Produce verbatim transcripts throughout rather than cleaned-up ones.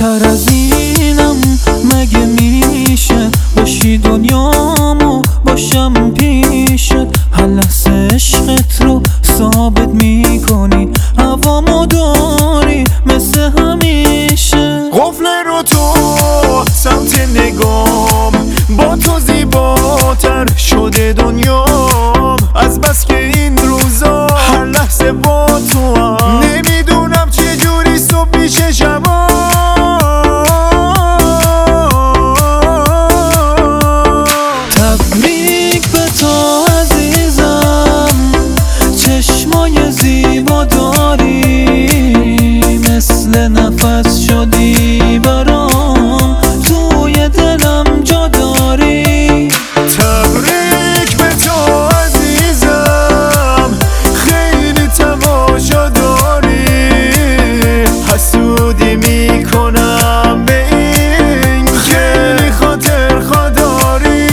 بهتر از اینم مگه میشه؟ باشی دنیامو باشم پیشت، هر لحظه عشقت رو ثابت میکنی، هوامو داری مثل همیشه. قفل رو تو سمت نگام، با تو زیباتر شده دنیام، از بس که این روزا هر لحظه با تو هم. نمیدونم چه جوری صبح میشه شبا، تبریک به تو عزیزم، چشمای زیبا داری، مثل نفس شدی برام، توی دلم جا داری. تبریک به تو عزیزم، خیلی تماشا داری، حسودی میکنم به این که خاطر خداری.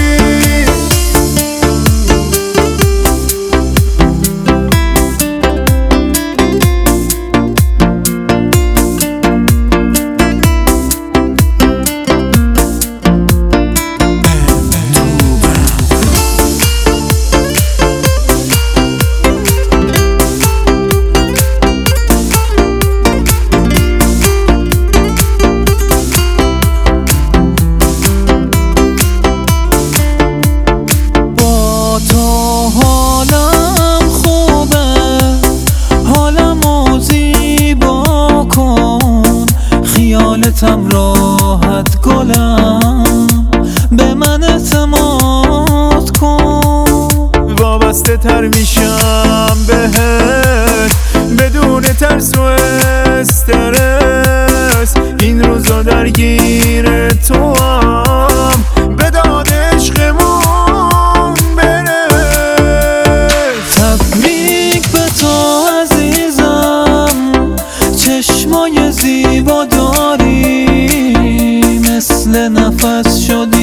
خیالتم راحت گلم، به من اعتماد کن. وابسته تر میشم بهت بدون ترس و استرس، این روزا درگیر تو هم، به داد عشقمون برس. تبریک به تو عزیزم، چشمای زیبا داری، مثل نفس شدی